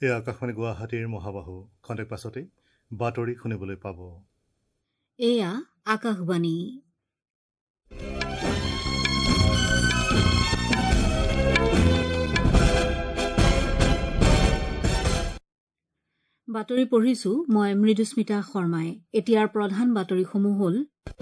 এই আকাশবাণী গুৱাহাটীৰ মহাবাহু খন্তেক পাছতেই বাতৰি শুনিবলৈ পাব। এয়া আকাশবাণী। বাতৰি পঢ়িছো মই মৃদুস্মিতা শৰ্মাই। এতিয়াৰ প্ৰধান বাতৰিসমূহ হ'ল: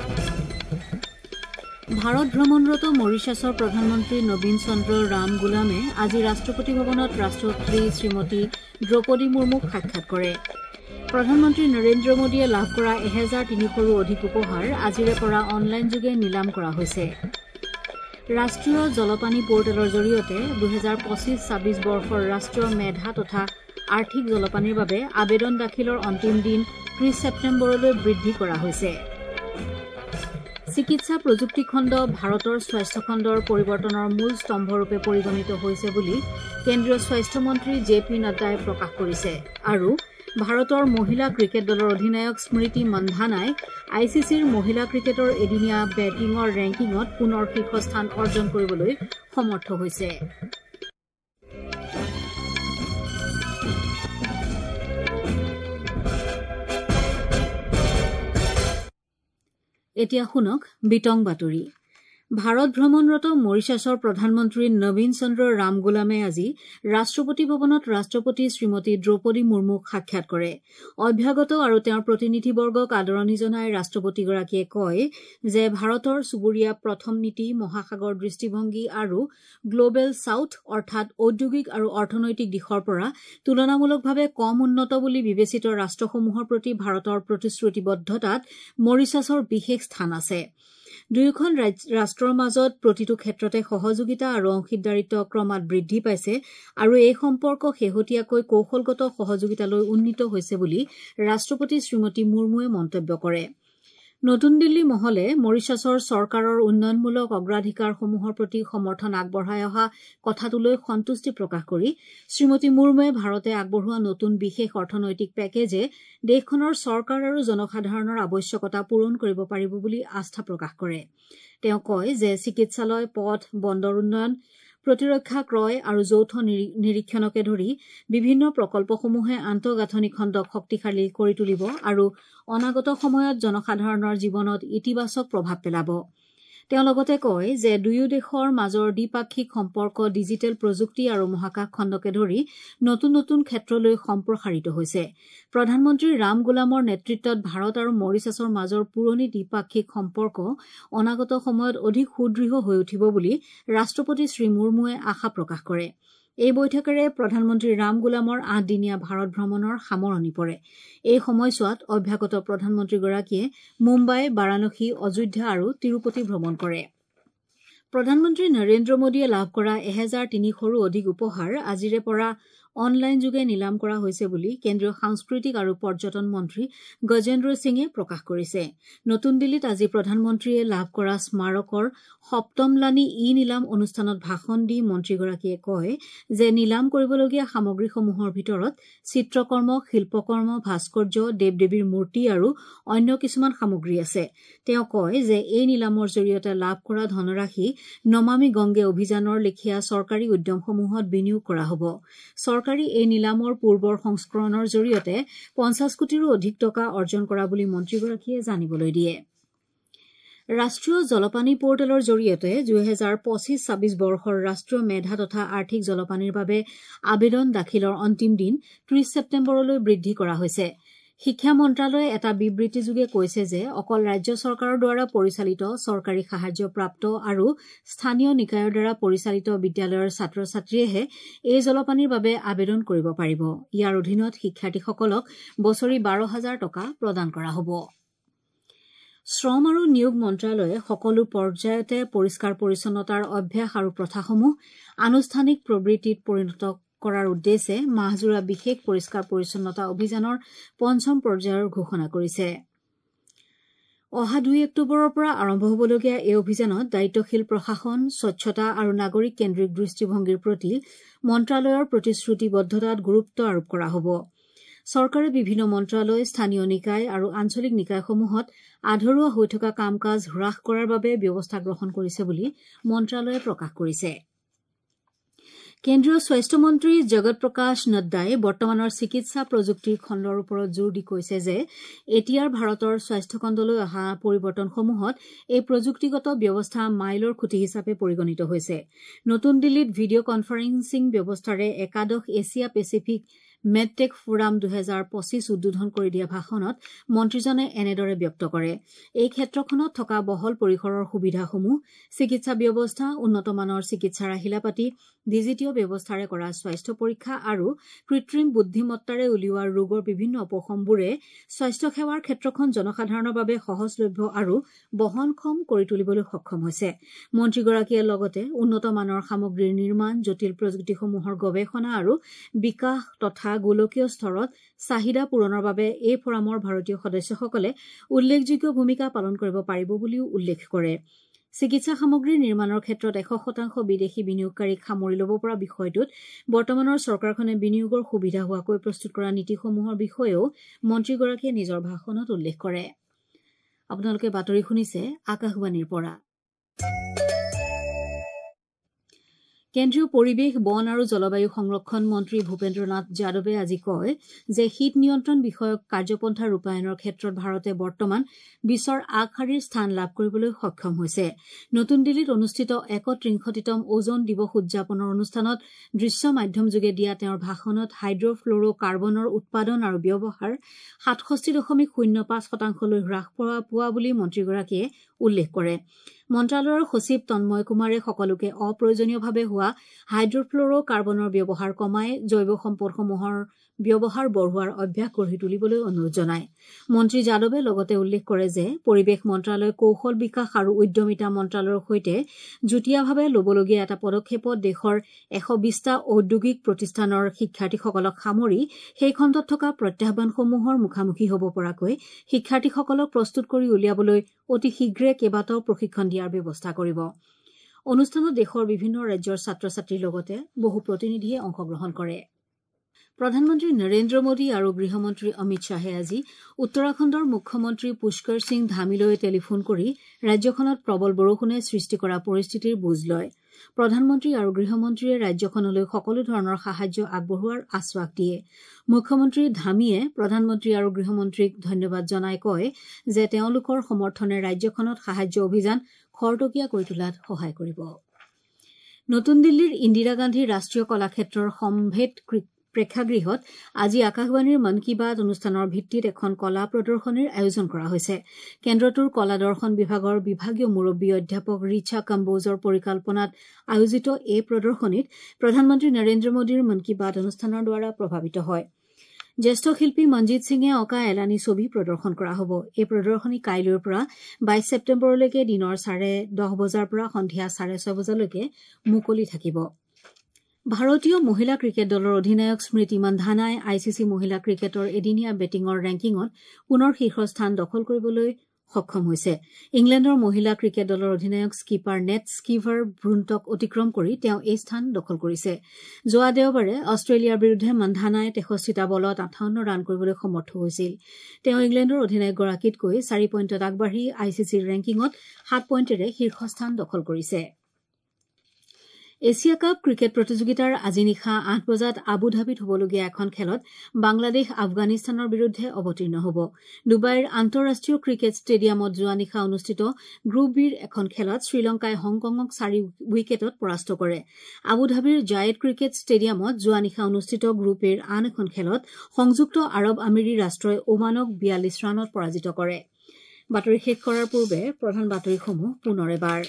ভাৰত ভ্ৰমণৰত মৰিছাছৰ প্ৰধানমন্ত্ৰী নবীন চন্দ্ৰ ৰাম গুলামে আজি ৰাষ্ট্ৰপতি ভৱনত ৰাষ্ট্ৰপতি শ্ৰীমতী দ্ৰৌপদী মুৰ্মুক সাক্ষাৎ কৰে। প্ৰধানমন্ত্ৰী নৰেন্দ্ৰ মোদীয়ে লাভ কৰা 1300ৰো অধিক উপহাৰ আজিৰে পৰা অনলাইনযোগে নিলাম কৰা হৈছে। ৰাষ্ট্ৰীয় জলপানী পৰ্টেলৰ জৰিয়তে 2025-26 বৰ্ষৰ ৰাষ্ট্ৰীয় মেধা তথা আৰ্থিক জলপানীৰ বাবে আবেদন দাখিলৰ অন্তিম দিন 30 ছেপ্টেম্বৰলৈ বৃদ্ধি কৰা হৈছে। চিকিৎসা প্ৰযুক্তি খণ্ড ভাৰতৰ স্বাস্থ্য খণ্ডৰ পৰিৱৰ্তনৰ মূল স্তম্ভৰূপে পৰিগণিত হৈছে বুলি কেন্দ্ৰীয় স্বাস্থ্য মন্ত্ৰী JP নাড্ডাই প্ৰকাশ কৰিছে। আৰু ভাৰতৰ মহিলা ক্ৰিকেট দলৰ অধিনায়ক স্মৃতি মন্ধানাই ICCৰ মহিলা ক্ৰিকেটৰ এদিনীয়া বেটিঙৰ ৰেংকিঙত পুনৰ শীৰ্ষস্থান অৰ্জন কৰিবলৈ সমৰ্থ হৈছে। এতিয়া শুনক বিতং বাতৰি। ভাৰত ভ্ৰমণৰত মৰিছাছৰ প্ৰধানমন্ত্ৰী নবীন চন্দ্ৰ ৰাম গুলামে আজি ৰাষ্ট্ৰপতি ভৱনত ৰাষ্ট্ৰপতি শ্ৰীমতী দ্ৰৌপদী মুৰ্মুক সাক্ষাৎ কৰে। অভ্যাগত আৰু তেওঁৰ প্ৰতিনিধিবৰ্গক আদৰণি জনাই ৰাষ্ট্ৰপতিগৰাকীয়ে কয় যে ভাৰতৰ চুবুৰীয়া প্ৰথম নীতি, মহাসাগৰ দৃষ্টিভংগী আৰু গ্লবেল ছাউথ অৰ্থাৎ ঔদ্যোগিক আৰু অৰ্থনৈতিক দিশৰ পৰা তুলনামূলকভাৱে কম উন্নত বুলি বিবেচিত ৰাষ্ট্ৰসমূহৰ প্ৰতি ভাৰতৰ প্ৰতিশ্ৰুতিবদ্ধতাত মৰিছাছৰ বিশেষ স্থান আছে। দুয়োখন ৰাষ্ট্ৰৰ মাজত প্ৰতিটো ক্ষেত্ৰতে সহযোগিতা আৰু অংশীদাৰিত্ব ক্ৰমাৎ বৃদ্ধি পাইছে আৰু এই সম্পৰ্ক শেহতীয়াকৈ কৌশলগত সহযোগিতালৈ উন্নীত হৈছে বুলি ৰাষ্ট্ৰপতি শ্ৰীমতী মুৰ্মুৱে মন্তব্য কৰে। নতুন দিল্লী মহলে মৰিছাছৰ চৰকাৰৰ উন্নয়নমূলক অগ্ৰাধিকাৰসমূহৰ প্ৰতি সমৰ্থন আগবঢ়াই অহা কথাটোলৈ সন্তুষ্টি প্ৰকাশ কৰি শ্ৰীমতী মুৰ্মুৱে ভাৰতে আগবঢ়োৱা নতুন বিশেষ অৰ্থনৈতিক পেকেজে দেশখনৰ চৰকাৰ আৰু জনসাধাৰণৰ আৱশ্যকতা পূৰণ কৰিব পাৰিব বুলি আস্থা প্ৰকাশ কৰে। তেওঁ কয় যে চিকিৎসালয়, পথ, বন্দৰ উন্নয়ন, প্ৰতিৰক্ষা ক্ৰয় আৰু যৌথ নিৰীক্ষণকে ধৰি বিভিন্ন প্ৰকল্পসমূহে আন্তঃগাঁথনি খণ্ডক শক্তিশালী কৰি তুলিব আৰু অনাগত সময়ত জনসাধাৰণৰ জীৱনত ইতিবাচক প্ৰভাৱ পেলাব। তেওঁ লগতে কয় যে দুয়ো দেশৰ মাজৰ দ্বিপাক্ষিক সম্পৰ্ক ডিজিটেল প্ৰযুক্তি আৰু মহাকাশ খণ্ডকে ধৰি নতুন নতুন ক্ষেত্ৰলৈ সম্প্ৰসাৰিত হৈছে। প্ৰধানমন্ত্ৰী ৰাম গুলামৰ নেতৃত্বত ভাৰত আৰু মৰিছাছৰ মাজৰ পুৰণি দ্বিপাক্ষিক সম্পৰ্ক অনাগত সময়ত অধিক সুদৃঢ় হৈ উঠিব বুলি ৰাষ্ট্ৰপতি শ্ৰী মুৰ্মুৱে আশা প্ৰকাশ কৰে। এই বৈঠকেৰে প্ৰধানমন্ত্ৰী ৰাম গুলামৰ 8দিনীয়া ভাৰত ভ্ৰমণৰ সামৰণি পৰে। এই সময়ছোৱাত অভ্যাগত প্ৰধানমন্ত্ৰীগৰাকীয়ে মুম্বাই, বাৰাণসী, অযোধ্যা আৰু তিৰুপতি ভ্ৰমণ কৰে। প্ৰধানমন্ত্ৰী নৰেন্দ্ৰ মোদীয়ে লাভ কৰা 1300ৰো অধিক উপহাৰ আজিৰে পৰা অনলাইনযোগে নিলাম কৰা হৈছে বুলি কেন্দ্ৰীয় সাংস্কৃতিক আৰু পৰ্যটন মন্ত্ৰী গজেন্দ্ৰ সিঙে প্ৰকাশ কৰিছে। নতুন দিল্লীত আজি প্ৰধানমন্ত্ৰীয়ে লাভ কৰা স্মাৰকৰ সপ্তমলানি নিলাম অনুষ্ঠানত ভাষণ দি মন্ত্ৰীগৰাকীয়ে কয় যে নিলাম কৰিবলগীয়া সামগ্ৰীসমূহৰ ভিতৰত চিত্ৰকৰ্ম, শিল্পকৰ্ম, ভাস্কৰ্য, দেৱ-দেৱীৰ মূৰ্তি আৰু অন্য কিছুমান সামগ্ৰী আছে। তেওঁ কয় যে এই নিলামৰ জৰিয়তে লাভ কৰা ধনৰাশি নমামি গংগে অভিযানৰ লেখীয়া চৰকাৰী উদ্যমসমূহত বিনিয়োগ কৰা হ'ব। চৰকাৰী এই নিলামৰ পূৰ্বৰ সংস্কৰণৰ জৰিয়তে 50 কোটিৰো অধিক টকা অৰ্জন কৰা বুলি মন্ত্ৰীগৰাকীয়ে জানিবলৈ দিয়ে। ৰাষ্ট্ৰীয় জলপানী পৰ্টেলৰ জৰিয়তে 2025-26 বৰ্ষৰ ৰাষ্ট্ৰীয় মেধা তথা আৰ্থিক জলপানীৰ বাবে আবেদন দাখিলৰ অন্তিম দিন 30 ছেপ্টেম্বৰলৈ বৃদ্ধি কৰা হৈছে। শিক্ষা মন্ত্ৰালয়ে এটা বিবৃতিযোগে কৈছে যে অকল ৰাজ্য চৰকাৰৰ দ্বাৰা পৰিচালিত, চৰকাৰী সাহায্যপ্ৰাপ্ত আৰু স্থানীয় নিকায়ৰ দ্বাৰা পৰিচালিত বিদ্যালয়ৰ ছাত্ৰ-ছাত্ৰীয়েহে এই জলপানীৰ বাবে আবেদন কৰিব পাৰিব। ইয়াৰ অধীনত শিক্ষাৰ্থীসকলক বছৰি 12,000 টকা প্ৰদান কৰা হ'ব। শ্ৰম আৰু নিয়োগ মন্ত্ৰালয়ে সকলো পৰ্যায়তে পৰিষ্কাৰ পৰিচ্ছন্নতাৰ অভ্যাস আৰু প্ৰথাসমূহ আনুষ্ঠানিক প্ৰবৃত্তিত পৰিণত কৰাৰ উদ্দেশ্যে মাহজোৰা বিশেষ পৰিষ্কাৰ পৰিচ্ছন্নতা অভিযানৰ 5ম পৰ্যায়ৰ ঘোষণা কৰিছে। অহা 2 অক্টোবৰৰ পৰা আৰম্ভ হ'বলগীয়া এই অভিযানত দায়িত্বশীল প্ৰশাসন, স্বচ্ছতা আৰু নাগৰিক কেন্দ্ৰিক দৃষ্টিভংগীৰ প্ৰতি মন্ত্ৰালয়ৰ প্ৰতিশ্ৰুতিবদ্ধতাত গুৰুত্ব আৰোপ কৰা হ'ব। চৰকাৰে বিভিন্ন মন্ত্ৰালয়, স্থানীয় নিকায় আৰু আঞ্চলিক নিকায়সমূহত আধৰুৱা হৈ থকা কাম কাজ হ্ৰাস কৰাৰ বাবে ব্যৱস্থা গ্ৰহণ কৰিছে বুলি মন্ত্ৰালয়ে প্ৰকাশ কৰিছে। কেন্দ্ৰীয় স্বাস্থ্য মন্ত্ৰী জগত প্ৰকাশ নড্ডাই বৰ্তমানৰ চিকিৎসা প্ৰযুক্তিৰ খণ্ডৰ ওপৰত জোৰ দি কৈছে যে এতিয়াৰ ভাৰতৰ স্বাস্থ্যখণ্ডলৈ অহা পৰিৱৰ্তনসমূহত এই প্ৰযুক্তিগত ব্যৱস্থা মাইলৰ খুঁটি হিচাপে পৰিগণিত হৈছে। নতুন দিল্লীত ভিডিঅ' কনফাৰেন্সিং ব্যৱস্থাৰে একাদশ এছিয়া পেচিফিক মেডটেক ফোৰাম 2025 উদ্বোধন কৰি দিয়া ভাষণত মন্ত্ৰীজনে এনেদৰে ব্যক্ত কৰে। এই ক্ষেত্ৰখনত থকা বহল পৰিসৰৰ সুবিধাসমূহ, চিকিৎসা ব্যৱস্থা, উন্নতমানৰ চিকিৎসাৰ আহিলাপাতি, ডিজিটীয় ব্যৱস্থাৰে কৰা স্বাস্থ্য পৰীক্ষা আৰু কৃত্ৰিম বুদ্ধিমত্তাৰে উলিওৱা ৰোগৰ বিভিন্ন উপশমবোৰে স্বাস্থ্যসেৱাৰ ক্ষেত্ৰখন জনসাধাৰণৰ বাবে সহজলভ্য আৰু বহনক্ষম কৰি তুলিবলৈ সক্ষম হৈছে। মন্ত্ৰীগৰাকীয়ে লগতে উন্নতমানৰ সামগ্ৰীৰ নিৰ্মাণ, জটিল প্ৰযুক্তিসমূহৰ গৱেষণা আৰু বিকাশ তথা গোলকীয় স্তৰত চাহিদা পূৰণৰ বাবে এই ফৰামৰ ভাৰতীয় সদস্যসকলে উল্লেখযোগ্য ভূমিকা পালন কৰিব পাৰিব বুলিও উল্লেখ কৰে। চিকিৎসা সামগ্ৰীৰ নিৰ্মাণৰ ক্ষেত্ৰত 100% বিদেশী বিনিয়োগকাৰীক সামৰি ল'ব পৰা বিষয়টোত বৰ্তমানৰ চৰকাৰখনে বিনিয়োগৰ সুবিধা হোৱাকৈ প্ৰস্তুত কৰা নীতিসমূহৰ বিষয়েও মন্ত্ৰীগৰাকীয়ে নিজৰ ভাষণত উল্লেখ কৰে। আপোনালোকে বাতৰি শুনিছে আকাশবাণীৰ পৰা। কেন্দ্ৰীয় পৰিৱেশ, বন আৰু জলবায়ু সংৰক্ষণ মন্ত্ৰী ভূপেন্দ্ৰ নাথ যাদৱে আজি কয় যে শীত নিয়ন্ত্ৰণ বিষয়ক কাৰ্যপন্থা ৰূপায়ণৰ ক্ষেত্ৰত ভাৰতে বৰ্তমান বিশ্বৰ আগশাৰীৰ স্থান লাভ কৰিবলৈ সক্ষম হৈছে। নতুন দিল্লীত অনুষ্ঠিত 31তম ওজন দিৱস উদযাপনৰ অনুষ্ঠানত দৃশ্য মাধ্যমযোগে দিয়া তেওঁৰ ভাষণত হাইড্ৰফ্ল'ৰ কাৰ্বনৰ উৎপাদন আৰু ব্যৱহাৰ 67.05% হ্ৰাস পোৱা বুলি মন্ত্ৰীগৰাকীয়ে উল্লেখ কৰে। মন্ত্ৰালয়ৰ সচিব তন্ময় কুমাৰে সকলোকে অপ্ৰয়োজনীয়ভাৱে হোৱা হাইড্ৰফ্ল'ৰ কাৰ্বনৰ ব্যৱহাৰ কমাই জৈৱ সম্পদসমূহৰ ব্যৱহাৰ বঢ়োৱাৰ অভ্যাস গঢ়ি তুলিবলৈ অনুৰোধ জনায়। মন্ত্ৰী যাদৱে লগতে উল্লেখ কৰে যে পৰিৱেশ মন্ত্ৰালয়, কৌশল বিকাশ আৰু উদ্যমিতা মন্ত্ৰালয়ৰ সৈতে যুটীয়াভাৱে ল'বলগীয়া এটা পদক্ষেপত দেশৰ 120টা ঔদ্যোগিক প্ৰতিষ্ঠানৰ শিক্ষাৰ্থীসকলক সামৰি সেই খণ্ডত থকা প্ৰত্যাহ্বানসমূহৰ মুখামুখি হ'ব পৰাকৈ শিক্ষাৰ্থীসকলক প্ৰস্তুত কৰি উলিয়াবলৈ অতি শীঘ্ৰে কেইবাটাও প্ৰশিক্ষণ দিয়াৰ ব্যৱস্থা কৰিব। অনুষ্ঠানত দেশৰ বিভিন্ন ৰাজ্যৰ ছাত্ৰ-ছাত্ৰীৰ লগতে বহু প্ৰতিনিধিয়ে অংশগ্ৰহণ কৰে। প্ৰধানমন্ত্ৰী নৰেন্দ্ৰ মোদী আৰু গৃহমন্ত্ৰী অমিত শ্বাহে আজি উত্তৰাখণ্ডৰ মুখ্যমন্ত্ৰী পুষ্কৰ সিং ধামীলৈ টেলিফোন কৰি ৰাজ্যখনত প্ৰবল বৰষুণে সৃষ্টি কৰা পৰিস্থিতিৰ বুজ লয়। প্ৰধানমন্ত্ৰী আৰু গৃহমন্ত্ৰীয়ে ৰাজ্যখনলৈ সকলো ধৰণৰ সাহায্য আগবঢ়োৱাৰ আশ্বাস দিয়ে। মুখ্যমন্ত্ৰী ধামীয়ে প্ৰধানমন্ত্ৰী আৰু গৃহমন্ত্ৰীক ধন্যবাদ জনাই কয় যে তেওঁলোকৰ সমৰ্থনে ৰাজ্যখনত সাহায্য অভিযান খৰতকীয়া কৰি তোলাত সহায় কৰিব। নতুন দিল্লীৰ ইন্দিৰা গান্ধী ৰাষ্ট্ৰীয় কলাক্ষেত্ৰৰ সম্ভেদ প্ৰেক্ষাগৃহত আজি আকাশবাণীৰ মন কী বাত অনুষ্ঠানৰ ভিত্তিত এখন কলা প্ৰদৰ্শনীৰ আয়োজন কৰা হৈছে। কেন্দ্ৰটোৰ কলা দৰ্শন বিভাগৰ বিভাগীয় মুৰব্বী অধ্যাপক ৰিচা কম্বোজৰ পৰিকল্পনাত আয়োজিত এই প্ৰদৰ্শনীত প্ৰধানমন্ত্ৰী নৰেন্দ্ৰ মোদীৰ মন কী বাত অনুষ্ঠানৰ দ্বাৰা প্ৰভাৱিত হয়। জ্যেষ্ঠ শিল্পী মনজিৎ সিঙে অঁকা এলানি ছবি প্ৰদৰ্শন কৰা হ'ব। এই প্ৰদৰ্শনী কাইলৈৰ পৰা 22 ছেপ্টেম্বৰলৈকে দিনৰ 10:30 বজাৰ পৰা সন্ধিয়া 6:30 বজালৈকে মুকলি থাকিব। ভাৰতীয় মহিলা ক্ৰিকেট দলৰ অধিনায়ক স্মৃতি মন্ধানাই ICC মহিলা ক্ৰিকেটৰ এদিনীয়া বেটিঙৰ ৰেংকিঙত পুনৰ শীৰ্ষস্থান দখল কৰিবলৈ সক্ষম হৈছে। ইংলেণ্ডৰ মহিলা ক্ৰিকেট দলৰ অধিনায়ক স্কিপাৰ নেট স্কিভাৰ ব্ৰুণ্টক অতিক্ৰম কৰি তেওঁ এই স্থান দখল কৰিছে। যোৱা দেওবাৰে অষ্ট্ৰেলিয়াৰ বিৰুদ্ধে মন্ধানাই 63টা বলত 58 ৰান কৰিবলৈ সমৰ্থ হৈছিল। তেওঁ ইংলেণ্ডৰ অধিনায়কগৰাকীতকৈ 4 পইণ্টত আগবাঢ়ি ICCৰ ৰেংকিঙত 7 পইণ্টেৰে শীৰ্ষস্থান দখল কৰিছে। এছিয়া কাপ ক্ৰিকেট প্ৰতিযোগিতাৰ আজি নিশা 8 বজাত আবু ধাবিত হ'বলগীয়া এখন খেলত বাংলাদেশ আফগানিস্তানৰ বিৰুদ্ধে অৱতীৰ্ণ হ'ব। ডুবাইৰ আন্তঃৰাষ্ট্ৰীয় ক্ৰিকেট ষ্টেডিয়ামত যোৱা নিশা অনুষ্ঠিত গ্ৰুপ বিৰ এখন খেলত শ্ৰীলংকাই হংকঙক 4 উইকেটত পৰাস্ত কৰে। আবু ধাবিৰ জায়েদ ক্ৰিকেট ষ্টেডিয়ামত যোৱা নিশা অনুষ্ঠিত গ্ৰুপ এৰ আন এখন খেলত সংযুক্ত আৰৱ আমিৰি ৰাষ্ট্ৰই ওমানক 42 ৰানত পৰাজিত কৰে। বাতৰি শেষ কৰাৰ পূৰ্বে প্ৰধান বাতৰিসমূহ পুনৰ এবাৰ।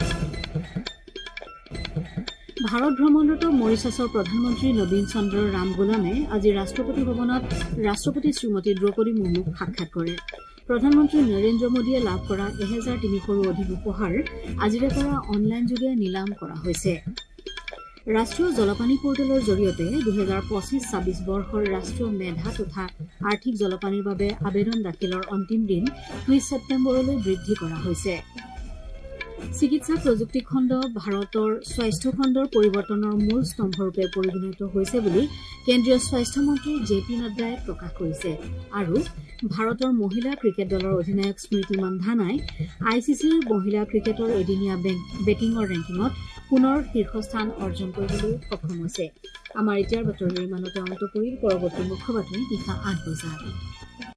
ভাৰত ভ্ৰমণৰত মৰিছাছৰ প্ৰধানমন্ত্ৰী নবীন চন্দ্ৰ ৰামগোলামে আজি ৰাষ্ট্ৰপতি ভৱনত ৰাষ্ট্ৰপতি শ্ৰীমতী দ্ৰৌপদী মুৰ্মুক সাক্ষাৎ কৰে। প্ৰধানমন্ত্ৰী নৰেন্দ্ৰ মোদীয়ে লাভ কৰা 1000-300ৰো অধিক উপহাৰ আজিৰে পৰা অনলাইনযোগে নিলাম কৰা হৈছে। ৰাষ্ট্ৰীয় জলপানী পৰ্টেলৰ জৰিয়তে 2025-26 বৰ্ষৰ ৰাষ্ট্ৰীয় মেধা তথা আৰ্থিক জলপানীৰ বাবে আবেদন দাখিলৰ অন্তিম দিন 20 ছেপ্টেম্বৰলৈ বৃদ্ধি কৰা হৈছে। চিকিৎসা প্ৰযুক্তি খণ্ড ভাৰতৰ স্বাস্থ্য খণ্ডৰ পৰিৱৰ্তনৰ মূল স্তম্ভৰূপে পৰিগণিত হৈছে বুলি কেন্দ্ৰীয় স্বাস্থ্য মন্ত্ৰী জে পি নাড্ডাই প্ৰকাশ কৰিছে আৰু ভাৰতৰ মহিলা ক্ৰিকেট দলৰ অধিনায়ক স্মৃতি মান্ধানাই ICCৰ মহিলা ক্ৰিকেটৰ এদিনীয়া বেটিঙৰ ৰেংকিঙত পুনৰ শীৰ্ষস্থান অৰ্জন কৰিবলৈ সক্ষম হৈছে। আমাৰ এতিয়াৰ বাতৰি ইমানতে অন্ত পৰিল। পৰৱৰ্তী মুখ্য বাতৰি নিশা 8 বজাত।